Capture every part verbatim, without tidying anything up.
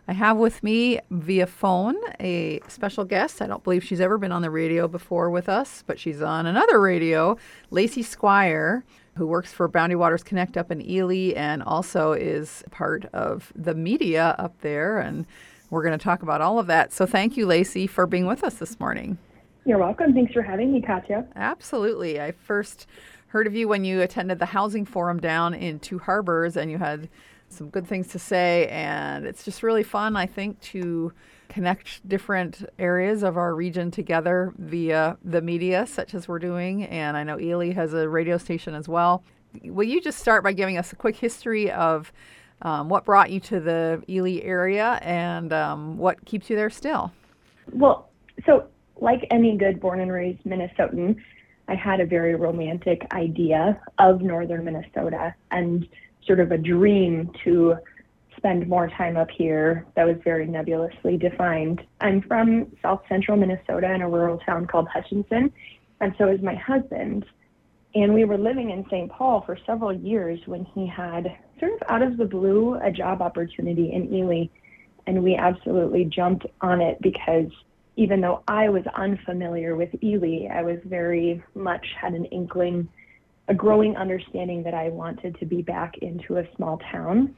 I have with me via phone a special guest. I don't believe she's ever been on the radio before with us, but she's on another radio, Lacey Squire, who works for Boundary Waters Connect up in Ely and also is part of the media up there. And we're going to talk about all of that. So thank you, Lacey, for being with us this morning. You're welcome. Thanks for having me, Katya. Absolutely. I first heard of you when you attended the housing forum down in Two Harbors, and you had some good things to say, and it's just really fun, I think, to connect different areas of our region together via the media, such as we're doing, and I know Ely has a radio station as well. Will you just start by giving us a quick history of um, what brought you to the Ely area and um, what keeps you there still? Well, so like any good born and raised Minnesotan, I had a very romantic idea of northern Minnesota and sort of a dream to spend more time up here that was very nebulously defined. I'm from south central Minnesota in a rural town called Hutchinson, and so is my husband. And we were living in Saint Paul for several years when he had, sort of out of the blue, a job opportunity in Ely. And we absolutely jumped on it because even though I was unfamiliar with Ely, I was very much had an inkling, a growing understanding that I wanted to be back into a small town.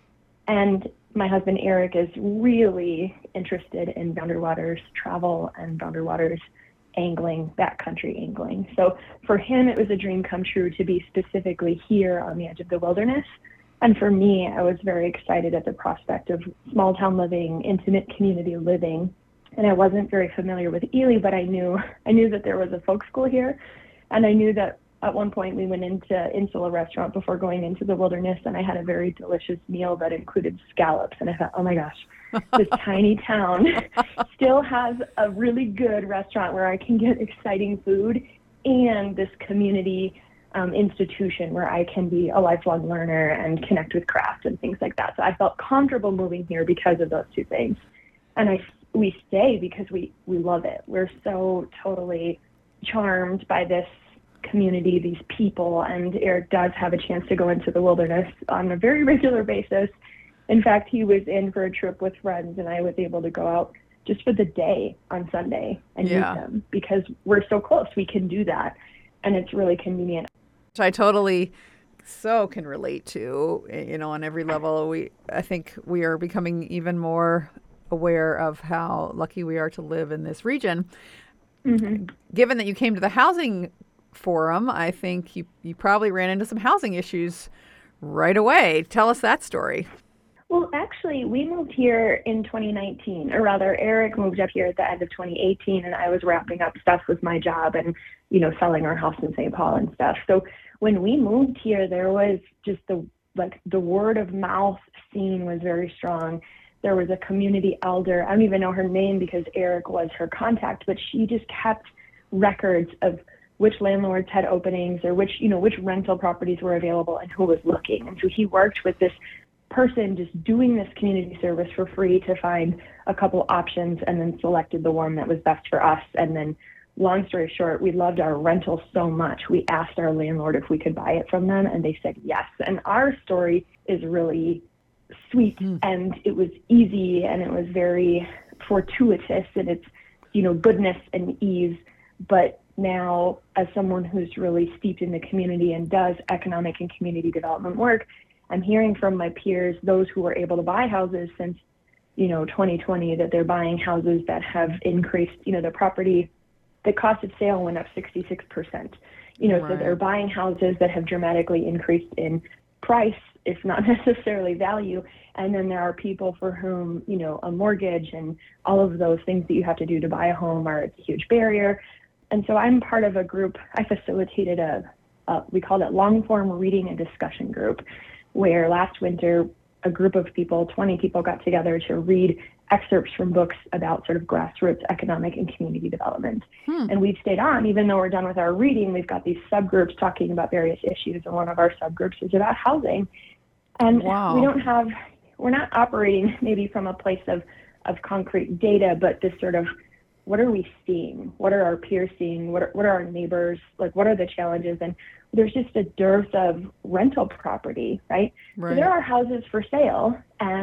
And my husband, Eric, is really interested in Boundary Waters travel and Boundary Waters angling, backcountry angling. So for him, it was a dream come true to be specifically here on the edge of the wilderness. And for me, I was very excited at the prospect of small town living, intimate community living. And I wasn't very familiar with Ely, but I knew I knew that there was a folk school here. And I knew that at one point we went into Insula Restaurant before going into the wilderness, and I had a very delicious meal that included scallops. And I thought, oh my gosh, this tiny town still has a really good restaurant where I can get exciting food and this community um, institution where I can be a lifelong learner and connect with craft and things like that. So I felt comfortable moving here because of those two things. And I, we stay because we, we love it. We're so totally charmed by this community, these people, and Eric does have a chance to go into the wilderness on a very regular basis. In fact, he was in for a trip with friends, and I was able to go out just for the day on Sunday and Yeah. meet them because we're so close. We can do that, and it's really convenient. Which I totally so can relate to, you know, on every level. We, I think we are becoming even more aware of how lucky we are to live in this region. Mm-hmm. Given that you came to the housing forum, I think you, you probably ran into some housing issues right away. Tell us that story. Well, actually, we moved here in twenty nineteen, or rather, Eric moved up here at the end of twenty eighteen, and I was wrapping up stuff with my job and, you know, selling our house in Saint Paul and stuff. So when we moved here, there was just the, like, the word of mouth scene was very strong. There was a community elder. I don't even know her name because Eric was her contact, but she just kept records of which landlords had openings or which, you know, which rental properties were available and who was looking. And so he worked with this person just doing this community service for free to find a couple options and then selected the one that was best for us. And then long story short, we loved our rental so much. We asked our landlord if we could buy it from them and they said yes. And our story is really sweet mm. and it was easy and it was very fortuitous in its, you know, goodness and ease. But now, as someone who's really steeped in the community and does economic and community development work, I'm hearing from my peers, those who were able to buy houses since, you know, twenty twenty, that they're buying houses that have increased, you know, the property, the cost of sale went up sixty-six percent. You know, right. So they're buying houses that have dramatically increased in price, if not necessarily value. And then there are people for whom, you know, a mortgage and all of those things that you have to do to buy a home are it's a huge barrier. And so I'm part of a group. I facilitated a, a we called it long form reading and discussion group, where last winter a group of people, twenty people, got together to read excerpts from books about sort of grassroots economic and community development. Hmm. And we've stayed on, even though we're done with our reading, we've got these subgroups talking about various issues. And one of our subgroups is about housing. And wow. we don't have, we're not operating maybe from a place of, of concrete data, but this sort of, what are we seeing? What are our peers seeing? What are, what are our neighbors? Like, what are the challenges? And there's just a dearth of rental property, right? Right. So there are houses for sale, and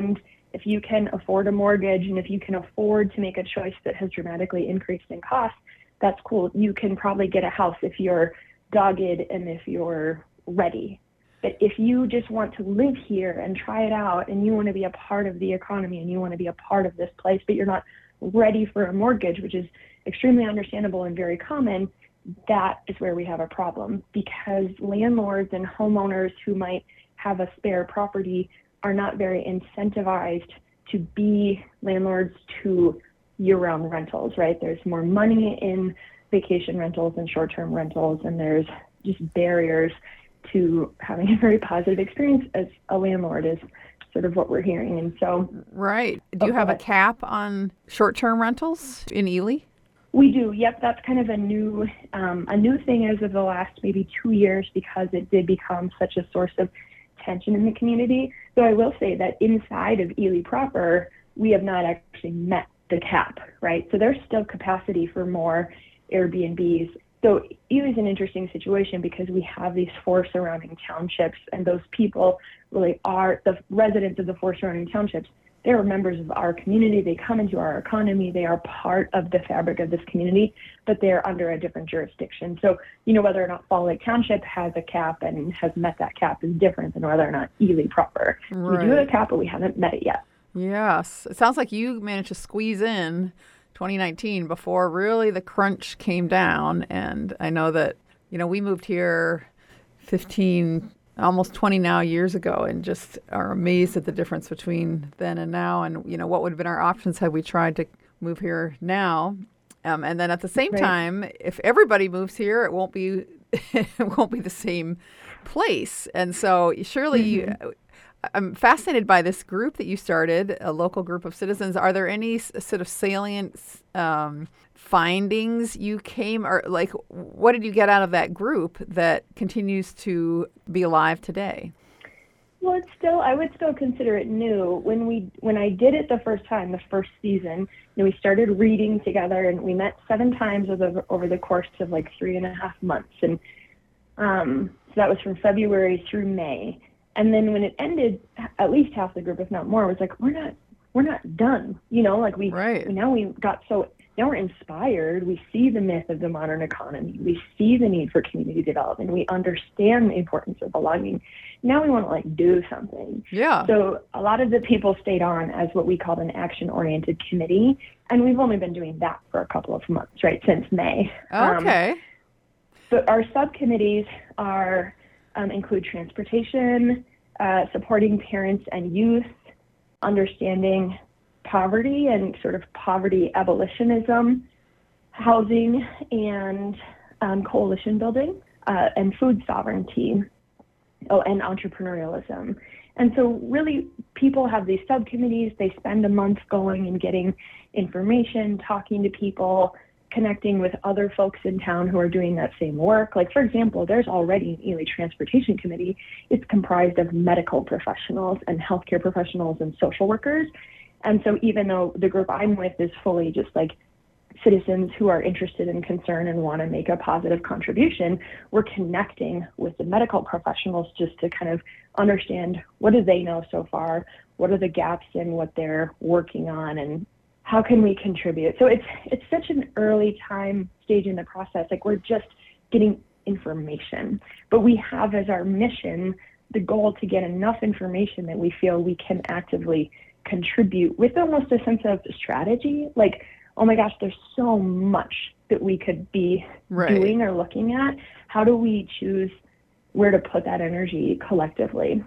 If you can afford a mortgage and if you can afford to make a choice that has dramatically increased in cost, that's cool. You can probably get a house if you're dogged and if you're ready. But if you just want to live here and try it out and you want to be a part of the economy and you want to be a part of this place, but you're not ready for a mortgage, which is extremely understandable and very common, that is where we have a problem, because landlords and homeowners who might have a spare property are not very incentivized to be landlords to year-round rentals, right? There's more money in vacation rentals and short-term rentals, and there's just barriers to having a very positive experience as a landlord is sort of what we're hearing. And so, right. Do you oh, have a but, cap on short-term rentals in Ely? We do. Yep, that's kind of a new um, a new thing as of the last maybe two years because it did become such a source of tension in the community. So I will say that inside of Ely proper, we have not actually met the cap, right? So there's still capacity for more Airbnbs. So Ely is an interesting situation because we have these four surrounding townships, and those people really are the residents of the four surrounding townships. They are members of our community. They come into our economy. They are part of the fabric of this community, but they're under a different jurisdiction. So, you know, whether or not Fall Lake Township has a cap and has met that cap is different than whether or not Ely proper. Right. We do have a cap, but we haven't met it yet. Yes. It sounds like you managed to squeeze in twenty nineteen before really the crunch came down. And I know that, you know, we moved here fifteen almost twenty now years ago, and just are amazed at the difference between then and now, and you know what would have been our options had we tried to move here now. Um, and then at the same Right. time, if everybody moves here, it won't be it won't be the same place. And so surely Mm-hmm. you, I'm fascinated by this group that you started, a local group of citizens. Are there any s- sort of salient um, findings you came, or like, what did you get out of that group that continues to be alive today? Well, it's still, I would still consider it new. When we, when I did it the first time, the first season, you know, we started reading together, and we met seven times over, over the course of like three and a half months. And um, so that was from February through May. And then when it ended, at least half the group, if not more, was like, we're not, we're not done. You know, like we, Right. now we got so, now we're inspired. We see the myth of the modern economy. We see the need for community development. We understand the importance of belonging. Now we want to like do something. Yeah. So a lot of the people stayed on as what we called an action-oriented committee. And we've only been doing that for a couple of months, right, since May. Okay. Um, but our subcommittees are, um, include transportation, uh, supporting parents and youth, understanding poverty and sort of poverty abolitionism, housing and um, coalition building, uh, and food sovereignty, oh, and entrepreneurialism. And so really people have these subcommittees. They spend a month going and getting information, talking to people, connecting with other folks in town who are doing that same work. Like, for example, there's already an Ely Transportation Committee. It's comprised of medical professionals and healthcare professionals and social workers. And so even though the group I'm with is fully just like citizens who are interested and concerned and want to make a positive contribution, we're connecting with the medical professionals just to kind of understand what do they know so far, what are the gaps in what they're working on, and how can we contribute? So it's it's such an early time stage in the process. Like, we're just getting information, but we have as our mission the goal to get enough information that we feel we can actively contribute with almost a sense of strategy. Like, oh my gosh, there's so much that we could be Right. doing or looking at. How do we choose where to put that energy collectively?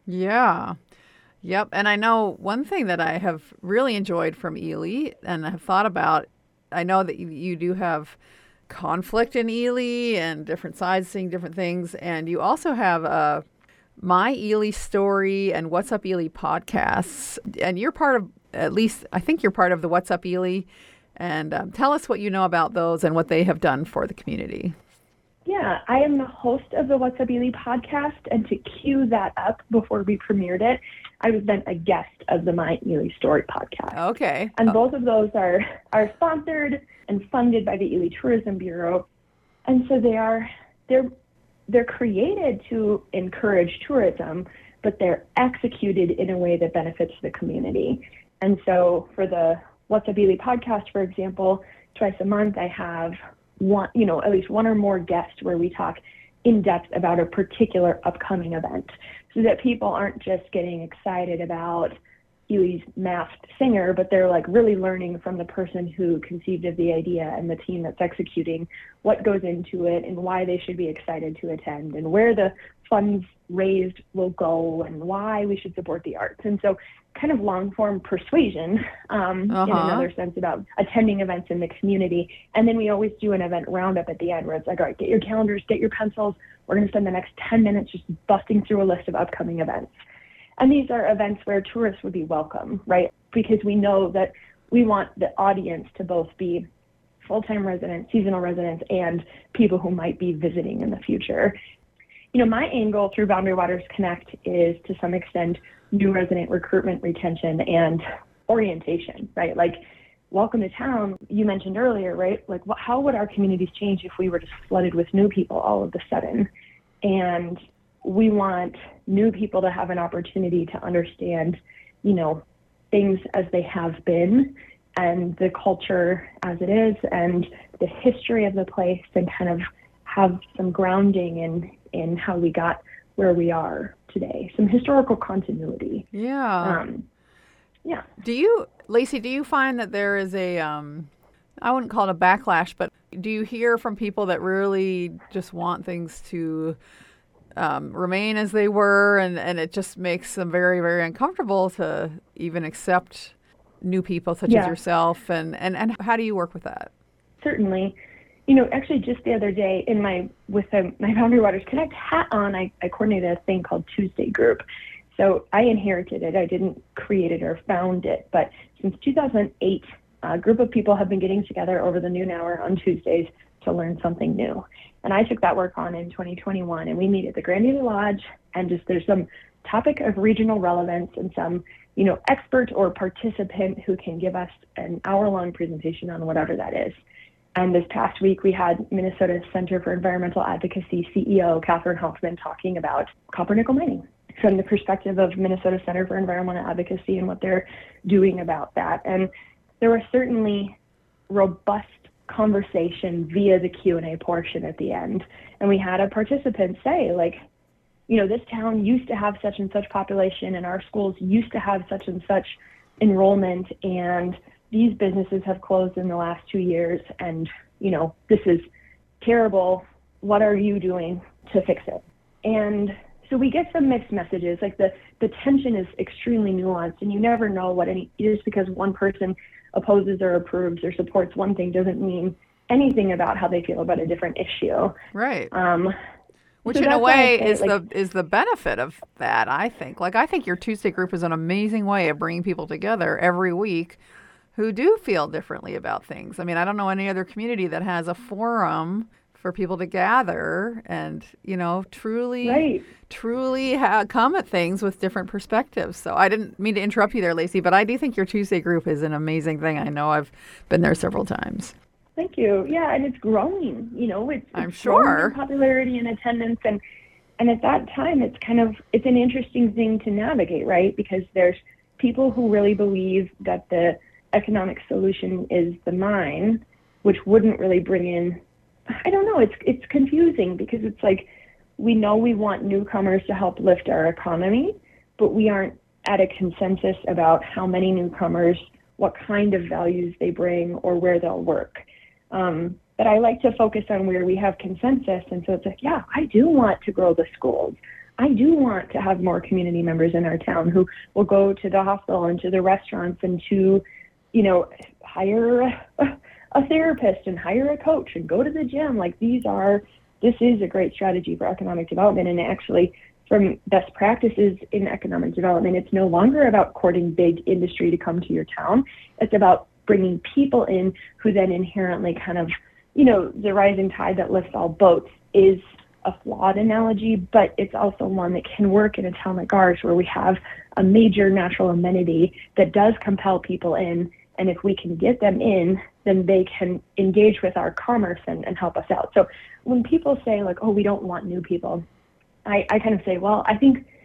Yeah. Yep. And I know one thing that I have really enjoyed from Ely and have thought about, I know that you, you do have conflict in Ely and different sides seeing different things. And you also have a My Ely Story and What's Up Ely podcasts. And you're part of, at least, I think you're part of the What's Up Ely. And um, tell us what you know about those and what they have done for the community. Yeah, I am the host of the What's Up Ely podcast, and to cue that up before we premiered it, I was then a guest of the My Ely Story podcast. Okay. And Oh, both of those are, are sponsored and funded by the Ely Tourism Bureau. And so they are, they're, they're created to encourage tourism, but they're executed in a way that benefits the community. And so for the What's Up Ely podcast, for example, twice a month I have one, you know, at least one or more guests where we talk in depth about a particular upcoming event, so that people aren't just getting excited about Ely's masked singer, but they're like really learning from the person who conceived of the idea and the team that's executing what goes into it and why they should be excited to attend and where the funds raised will go and why we should support the arts. And so kind of long form persuasion um, uh-huh. in another sense about attending events in the community. And then we always do an event roundup at the end where it's like, all right, get your calendars, get your pencils. We're going to spend the next ten minutes just busting through a list of upcoming events. And these are events where tourists would be welcome, right? Because we know that we want the audience to both be full-time residents, seasonal residents, and people who might be visiting in the future. You know, my angle through Boundary Waters Connect is to some extent new resident recruitment, retention, and orientation, right? Like, welcome to town, you mentioned earlier, right? Like, wh- how would our communities change if we were just flooded with new people all of a sudden? And we want new people to have an opportunity to understand, you know, things as they have been and the culture as it is and the history of the place, and kind of have some grounding in, in how we got where we are today, some historical continuity. Yeah. Um, yeah. Do you, Lacey, do you find that there is a, um, I wouldn't call it a backlash, but do you hear from people that really just want things to um, remain as they were, and, and it just makes them very, very uncomfortable to even accept new people such yeah. as yourself? And, and, and how do you work with that? Certainly. You know, actually just the other day in my, with the, my Boundary Waters Connect hat on, I, I coordinated a thing called Tuesday Group. So I inherited it. I didn't create it or found it, but since two thousand eight, a group of people have been getting together over the noon hour on Tuesdays to learn something new. And I took that work on in twenty twenty-one, and we meet at the Grand Ely Lodge, and just there's some topic of regional relevance and some, you know, expert or participant who can give us an hour-long presentation on whatever that is. And this past week, we had Minnesota Center for Environmental Advocacy C E O Catherine Hoffman talking about copper nickel mining from the perspective of Minnesota Center for Environmental Advocacy and what they're doing about that. And there was certainly robust conversation via the Q and A portion at the end. And we had a participant say, like, you know, this town used to have such and such population, and our schools used to have such and such enrollment, and these businesses have closed in the last two years, and, you know, this is terrible. What are you doing to fix it? And so we get some mixed messages. Like the, the tension is extremely nuanced, and you never know what any, just because one person opposes or approves or supports one thing doesn't mean anything about how they feel about a different issue. Right. Um, Which so in a way say, is like, the is the benefit of that, I think. Like, I think your Tuesday group is an amazing way of bringing people together every week who do feel differently about things. I mean, I don't know any other community that has a forum for people to gather and, you know, truly, right. truly ha- come at things with different perspectives. So I didn't mean to interrupt you there, Lacey, but I do think your Tuesday group is an amazing thing. I know I've been there several times. Thank you. Yeah, and it's growing. You know, it's, I'm it's sure growing in popularity and attendance, and and at that time, it's kind of it's an interesting thing to navigate, right? Because there's people who really believe that the economic solution is the mine, which wouldn't really bring in. I don't know. It's it's confusing because it's like we know we want newcomers to help lift our economy, but we aren't at a consensus about how many newcomers, what kind of values they bring, or where they'll work. Um, but I like to focus on where we have consensus. And so it's like, yeah, I do want to grow the schools. I do want to have more community members in our town who will go to the hospital and to the restaurants and to, you know, hire a, a therapist and hire a coach and go to the gym. Like these are, this is a great strategy for economic development. And actually, from best practices in economic development, it's no longer about courting big industry to come to your town. It's about bringing people in who then inherently kind of, you know, the rising tide that lifts all boats is a flawed analogy, but it's also one that can work in a town like ours where we have a major natural amenity that does compel people in. And if we can get them in, then they can engage with our commerce and, and help us out. So when people say like, oh, we don't want new people, I, I kind of say, well, I think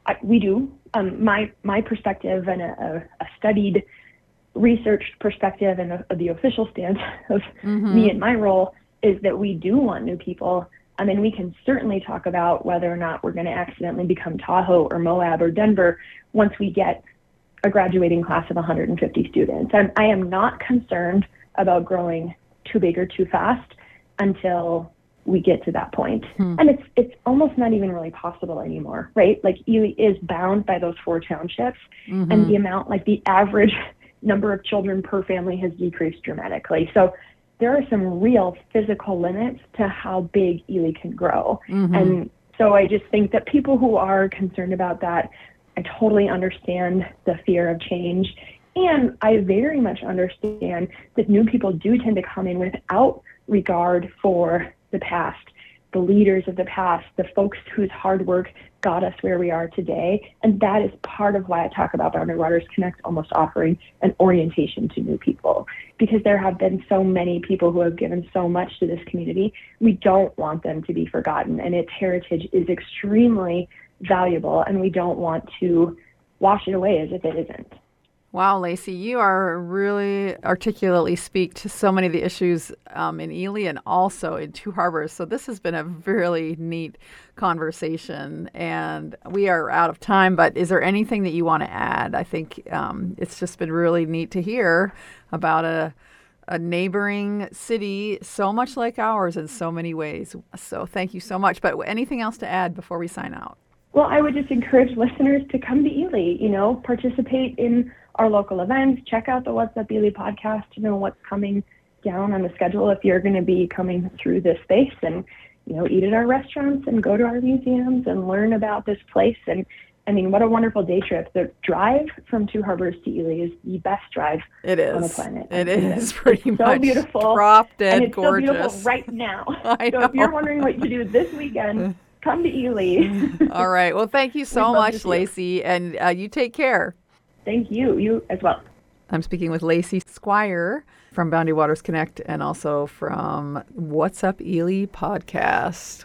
I, we do. Um, my my perspective and a, a studied, researched perspective and a, the official stance of mm-hmm. me and my role is that we do want new people. I mean, we can certainly talk about whether or not we're going to accidentally become Tahoe or Moab or Denver once we get a graduating class of one hundred fifty students. I'm, I am not concerned about growing too big or too fast until we get to that point. Hmm. And it's it's almost not even really possible anymore, right? Like Ely is bound by those four townships, mm-hmm. and the amount, like the average number of children per family has decreased dramatically. So there are some real physical limits to how big Ely can grow. Mm-hmm. And so I just think that people who are concerned about that, I totally understand the fear of change. And I very much understand that new people do tend to come in without regard for the past, the leaders of the past, the folks whose hard work got us where we are today. And that is part of why I talk about Boundary Waters Connect almost offering an orientation to new people, because there have been so many people who have given so much to this community. We don't want them to be forgotten, and its heritage is extremely valuable, and we don't want to wash it away as if it isn't. Wow, Lacey, you are really articulately speak to so many of the issues um, in Ely and also in Two Harbors. So this has been a really neat conversation, and we are out of time, but is there anything that you want to add? I think um, it's just been really neat to hear about a, a neighboring city so much like ours in so many ways. So thank you so much. But anything else to add before we sign out? Well, I would just encourage listeners to come to Ely, you know, participate in our local events, check out the What's Up Ely podcast to know what's coming down on the schedule if you're going to be coming through this space, and, you know, eat at our restaurants and go to our museums and learn about this place. And I mean, what a wonderful day trip. The drive from Two Harbors to Ely is the best drive it is. on the planet. It is pretty it's much so beautiful. Drop dead and it's gorgeous. so beautiful right now. I so know. if you're wondering what to do this weekend, come to Ely. All right. Well, thank you so much, Lacey, and uh, you take care. Thank you. You as well. I'm speaking with Lacey Squire from Boundary Waters Connect and also from What's Up Ely podcast.